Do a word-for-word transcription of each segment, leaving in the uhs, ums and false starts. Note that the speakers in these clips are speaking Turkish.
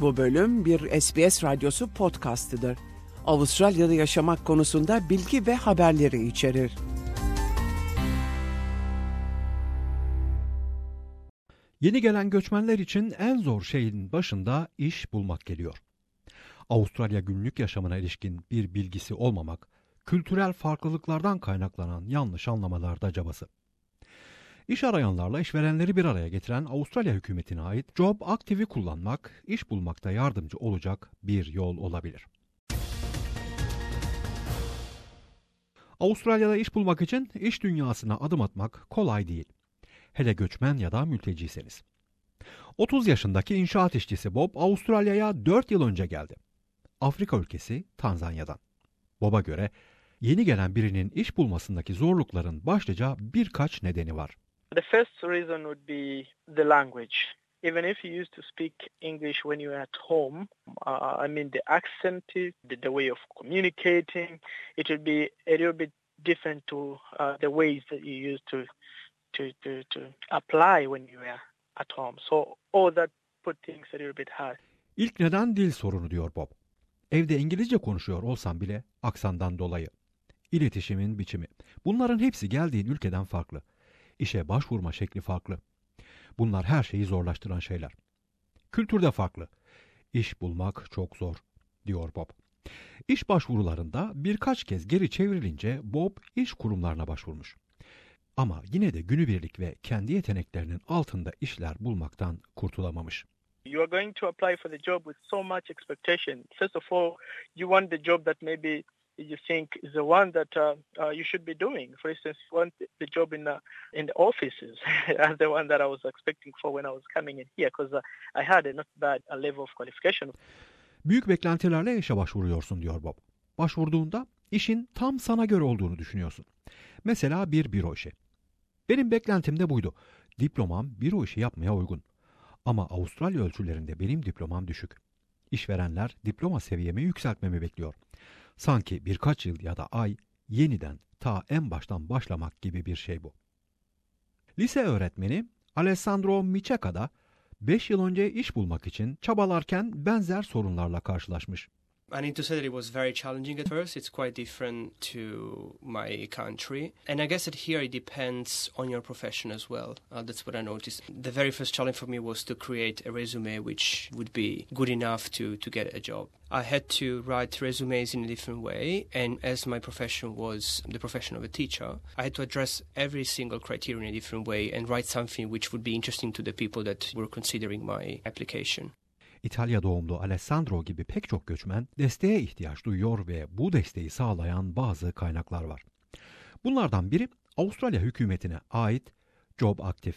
Bu bölüm bir S B S Radyosu podcastydı. Avustralya'da yaşamak konusunda bilgi ve haberleri içerir. Yeni gelen göçmenler için en zor şeyin başında iş bulmak geliyor. Avustralya günlük yaşamına ilişkin bir bilgisi olmamak, kültürel farklılıklardan kaynaklanan yanlış anlamalarda cabası. İş arayanlarla işverenleri bir araya getiren Avustralya hükümetine ait Job Active'i kullanmak, iş bulmakta yardımcı olacak bir yol olabilir. Avustralya'da iş bulmak için iş dünyasına adım atmak kolay değil. Hele göçmen ya da mülteciyseniz. otuz yaşındaki inşaat işçisi Bob Avustralya'ya dört yıl önce geldi. Afrika ülkesi Tanzanya'dan. Bob'a göre yeni gelen birinin iş bulmasındaki zorlukların başlıca birkaç nedeni var. The first reason would be the language. Even if you used to speak English when you were at home, uh, I mean the accent, the, the way of communicating, it would be a little bit different to uh, the ways that you used to to to to apply when you were at home. So all that put things a little bit hard. İlk neden dil sorunu diyor Bob. Evde İngilizce konuşuyor olsam bile aksandan dolayı. İletişimin biçimi. Bunların hepsi geldiğin ülkeden farklı. İşe başvurma şekli farklı. Bunlar her şeyi zorlaştıran şeyler. Kültürde farklı. İş bulmak çok zor, diyor Bob. İş başvurularında birkaç kez geri çevrilince Bob iş kurumlarına başvurmuş. Ama yine de günübirlik ve kendi yeteneklerinin altında işler bulmaktan kurtulamamış. You are going to apply for the job with so much expectation. First of all, you want the job that maybe you think is the one that uh, uh, you should be doing. For instance, you want the job in the, in the offices as the one that I was expecting for when I was coming in here because uh, I had a not bad a level of qualification. Büyük beklentilerle işe başvuruyorsun diyor Bob. Başvurduğunda işin tam sana göre olduğunu düşünüyorsun. Mesela bir büro işi. Benim beklentim de buydu. Diplomam büro işi yapmaya uygun. Ama Avustralya ölçülerinde benim diplomam düşük. İşverenler diploma seviyemi yükseltmemi bekliyor. Sanki birkaç yıl ya da ay yeniden ta en baştan başlamak gibi bir şey bu. Lise öğretmeni Alessandro Micheca da beş yıl önce iş bulmak için çabalarken benzer sorunlarla karşılaşmış. I need to say that it was very challenging at first. It's quite different to my country. And I guess that here it depends on your profession as well. Uh, that's what I noticed. The very first challenge for me was to create a resume which would be good enough to, to get a job. I had to write resumes in a different way. And as my profession was the profession of a teacher, I had to address every single criteria in a different way and write something which would be interesting to the people that were considering my application. İtalya doğumlu Alessandro gibi pek çok göçmen desteğe ihtiyaç duyuyor ve bu desteği sağlayan bazı kaynaklar var. Bunlardan biri Avustralya hükümetine ait Job Active.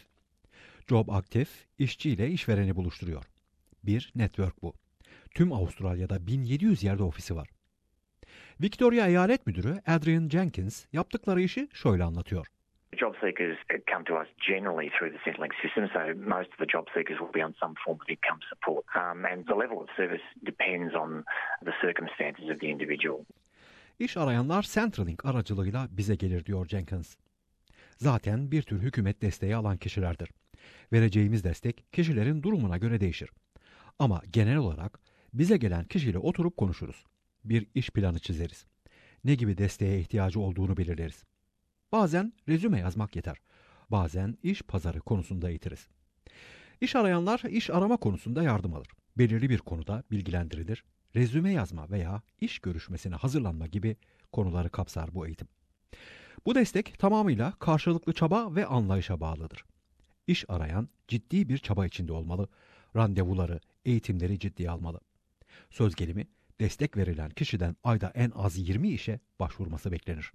Job Active işçiyle işvereni buluşturuyor. Bir network bu. Tüm Avustralya'da bin yedi yüz yerde ofisi var. Victoria Eyalet Müdürü Adrian Jenkins yaptıkları işi şöyle anlatıyor. Job seekers come to us generally through the Centrelink system, so most of the job seekers will be on some form of income support. Um, and the level of service depends on the circumstances of the individual. İş arayanlar Centrelink aracılığıyla bize gelir diyor Jenkins. Zaten bir tür hükümet desteği alan kişilerdir. Vereceğimiz destek kişilerin durumuna göre değişir. Ama genel olarak bize gelen kişiyle oturup konuşuruz. Bir iş planı çizeriz. Ne gibi desteğe ihtiyacı olduğunu belirleriz. Bazen rezüme yazmak yeter. Bazen iş pazarı konusunda eğitiriz. İş arayanlar iş arama konusunda yardım alır. Belirli bir konuda bilgilendirilir. Rezüme yazma veya iş görüşmesine hazırlanma gibi konuları kapsar bu eğitim. Bu destek tamamıyla karşılıklı çaba ve anlayışa bağlıdır. İş arayan ciddi bir çaba içinde olmalı. Randevuları, eğitimleri ciddiye almalı. Söz gelimi destek verilen kişiden ayda en az yirmi işe başvurması beklenir.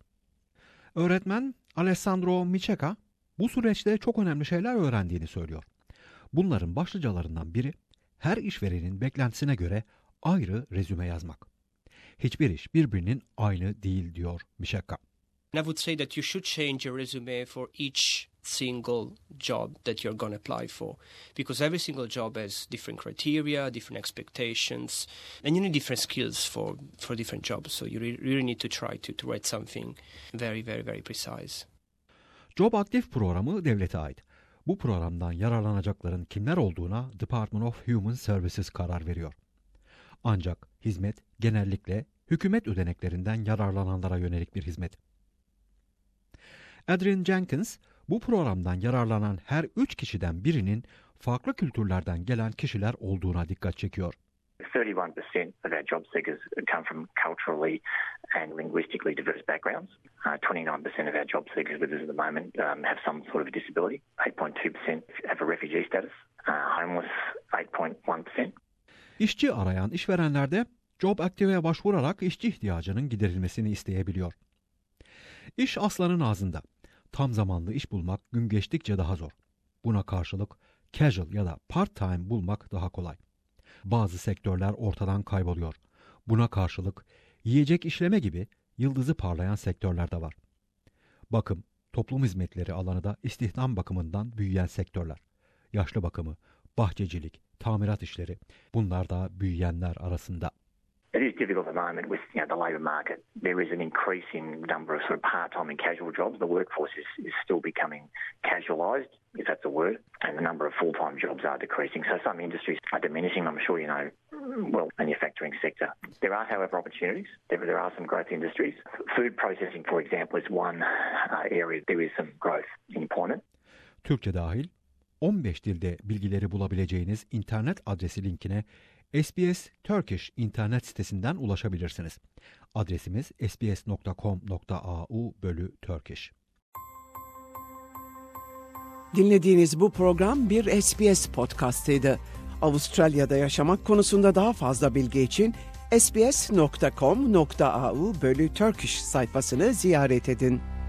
Öğretmen Alessandro Micheca bu süreçte çok önemli şeyler öğrendiğini söylüyor. Bunların başlıcalarından biri her işverenin beklentisine göre ayrı rezüme yazmak. Hiçbir iş birbirinin aynı değil diyor Micheca. I would say that you should change your resume for each single job that you're going to apply for, because every single job has different criteria, different expectations, and you need different skills for, for different jobs. So you re- really need to try to, to write something very, very, very precise. Job Active programı devlete ait. Bu programdan yararlanacakların kimler olduğuna Department of Human Services karar veriyor. Ancak hizmet genellikle hükümet ödeneklerinden yararlananlara yönelik bir hizmet. Adrian Jenkins, bu programdan yararlanan her üç kişiden birinin farklı kültürlerden gelen kişiler olduğuna dikkat çekiyor. thirty-one percent of our job seekers come from culturally and linguistically diverse backgrounds. Uh, twenty-nine percent of our job seekers with us at the moment um, have some sort of a disability. eight point two percent have a refugee status. Uh, homeless, eight point one percent. İşçi arayan işverenler de Job Active'e başvurarak işçi ihtiyacının giderilmesini isteyebiliyor. İş aslanın ağzında. Tam zamanlı iş bulmak gün geçtikçe daha zor. Buna karşılık casual ya da part-time bulmak daha kolay. Bazı sektörler ortadan kayboluyor. Buna karşılık yiyecek işleme gibi yıldızı parlayan sektörler de var. Bakım, toplum hizmetleri alanı da istihdam bakımından büyüyen sektörler. Yaşlı bakımı, bahçecilik, tamirat işleri, bunlar da büyüyenler arasında. It is difficult at the moment with you know, the labour market. There is an increasing number of sort of part-time and casual jobs. The workforce is, is still becoming casualised, if that's a word, and the number of full-time jobs are decreasing. So some industries are diminishing. I'm sure you know, well, manufacturing sector. There are, however, opportunities. There, there are some growth industries. Food processing, for example, is one uh, area there is some growth in employment. Türkçe dahil on beş dilde bilgileri bulabileceğiniz internet adresi linkine S B S Turkish internet sitesinden ulaşabilirsiniz. Adresimiz s b s nokta com nokta a u bölü Turkish. Dinlediğiniz bu program bir S B S podcastıydı. Avustralya'da yaşamak konusunda daha fazla bilgi için s b s nokta com nokta a u bölü Turkish sayfasını ziyaret edin.